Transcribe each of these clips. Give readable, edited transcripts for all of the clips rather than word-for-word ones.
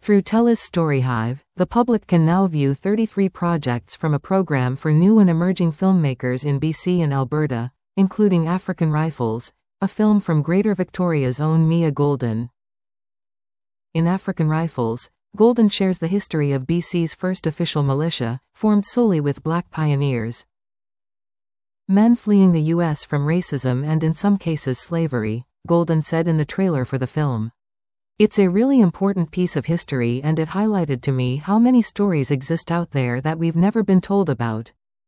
Through TELUS Storyhive, the public can now view 33 projects from a program for new and emerging filmmakers in BC and Alberta, including African Rifles, a film from Greater Victoria's own Mia Golden. In African Rifles, Golden shares the history of BC's first official militia, formed solely with black pioneers. Men fleeing the U.S. from racism and in some cases slavery, Golden said in the trailer for the film. It's a really important piece of history and it highlighted to me how many stories exist out there that we've never been told about.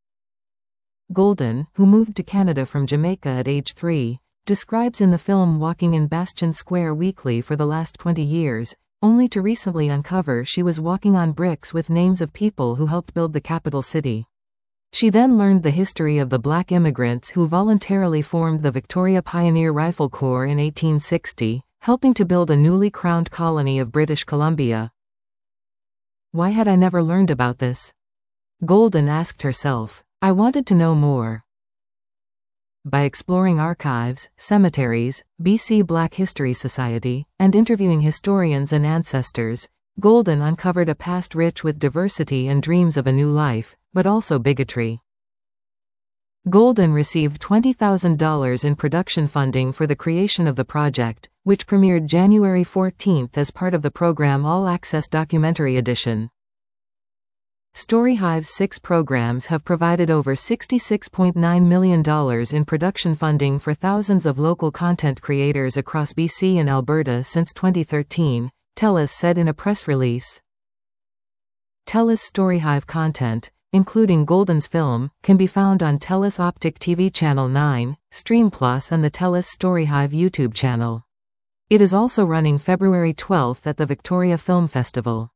Golden, who moved to Canada from Jamaica at age 3, describes in the film walking in Bastion Square weekly for the last 20 years, only to recently uncover she was walking on bricks with names of people who helped build the capital city. She then learned the history of the black immigrants who voluntarily formed the Victoria Pioneer Rifle Corps in 1860, helping to build a newly crowned colony of British Columbia. Why had I never learned about this? Golden asked herself. I wanted to know more. By exploring archives, cemeteries, BC Black History Society, and interviewing historians and ancestors, Golden uncovered a past rich with diversity and dreams of a new life, but also bigotry. Golden received $20,000 in production funding for the creation of the project, which premiered January 14 as part of the program All Access Documentary Edition. Storyhive's 6 programs have provided over $66.9 million in production funding for thousands of local content creators across BC and Alberta since 2013, TELUS said in a press release. TELUS Storyhive content, including Golden's film, can be found on TELUS Optic TV Channel 9, Stream Plus and the TELUS Storyhive YouTube channel. It is also running February 12 at the Victoria Film Festival.